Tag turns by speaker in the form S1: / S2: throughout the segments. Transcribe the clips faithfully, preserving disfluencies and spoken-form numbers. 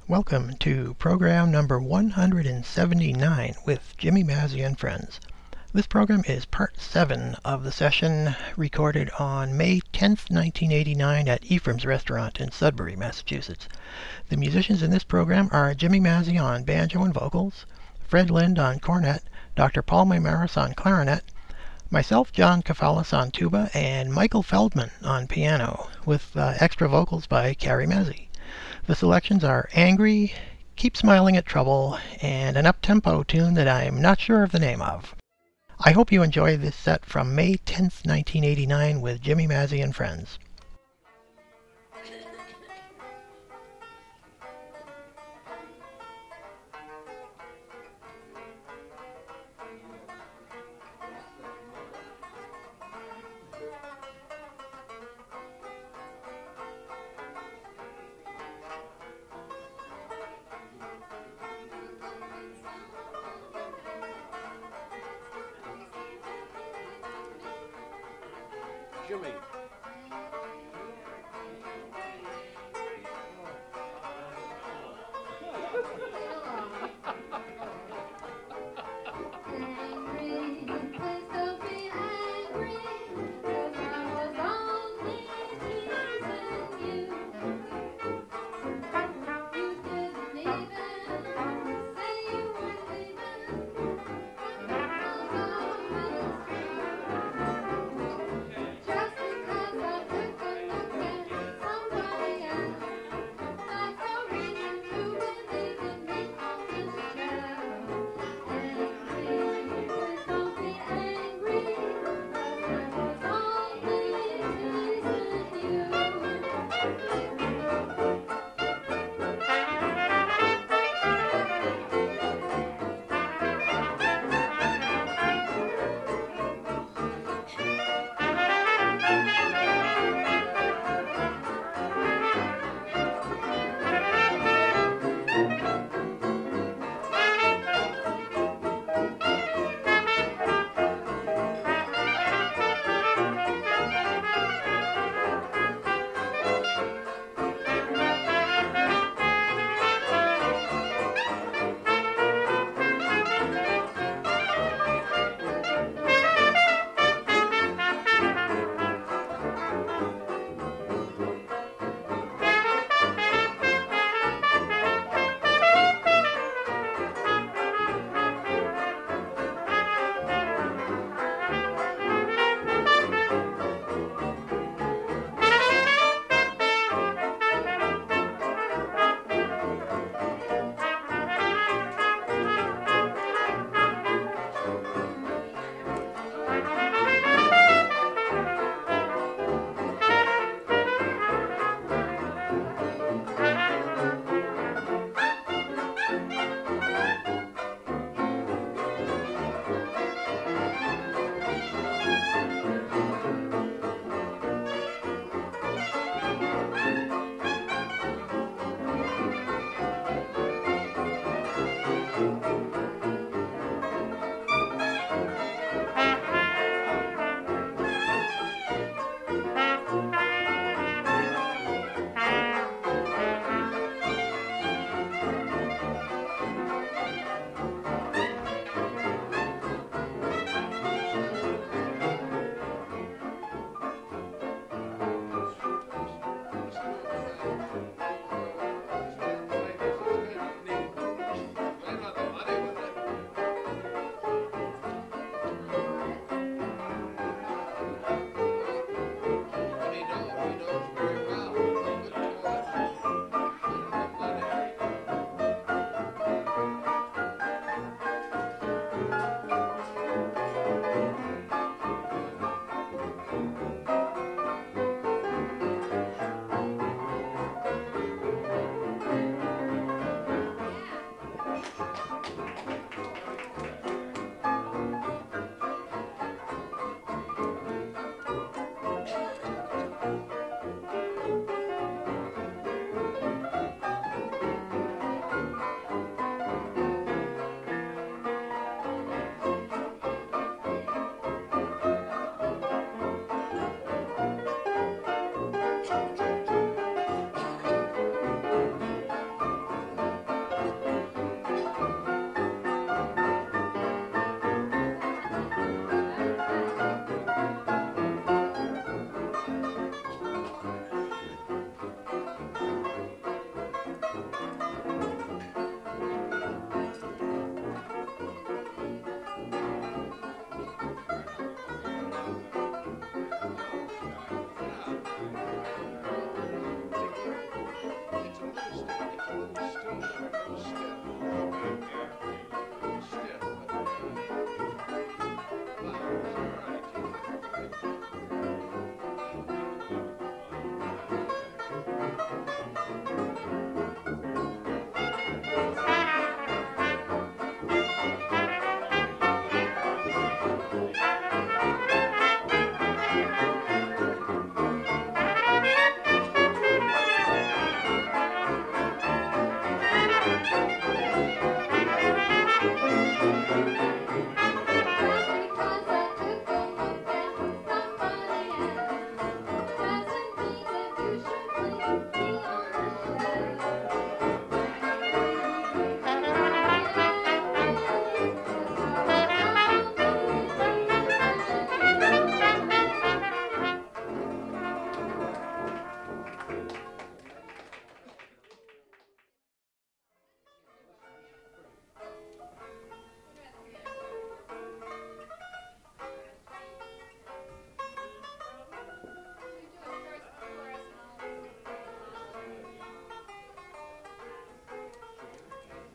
S1: Welcome to program number one hundred seventy-nine with Jimmy Mazzy and Friends. This program is part seven of the session recorded on May tenth, nineteen eighty-nine at Ephraim's Restaurant in Sudbury, Massachusetts. The musicians in this program are Jimmy Mazzy on banjo and vocals, Fred Lind on cornet, Doctor Paul Maymaris on clarinet, myself, John Kafalis on tuba, and Michael Feldman on piano, with uh, extra vocals by Carrie Mazzy. The selections are Angry, Keep Smiling at Trouble, and an up-tempo tune that I'm not sure of the name of. I hope you enjoy this set from May tenth, nineteen eighty-nine with Jimmy Mazzy and Friends.
S2: Jimmy.
S3: Just because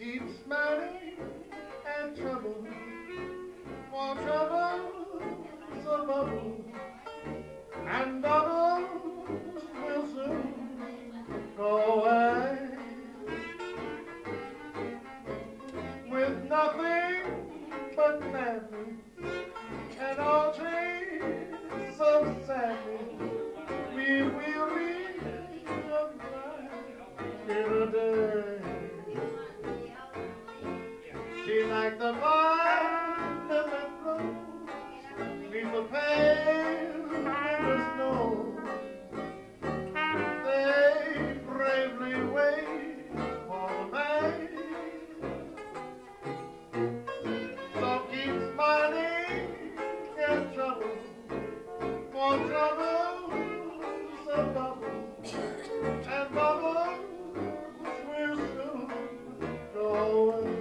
S2: keep smiling and trouble, for trouble's a bubble, and bubble will soon go away. With nothing but madness and all trees so sadly, we weary of life in a day. She like the vine that blows neath the pale winter snow. They bravely wait for the man. So keep smiling and trouble, for trouble's a bubble, and bubbles will soon go away.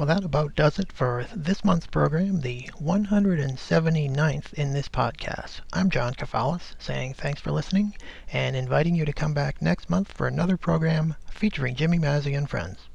S1: Well, that about does it for this month's program, the one hundred seventy-ninth in this podcast. I'm John Kafalis, saying thanks for listening and inviting you to come back next month for another program featuring Jimmy Mazzy and friends.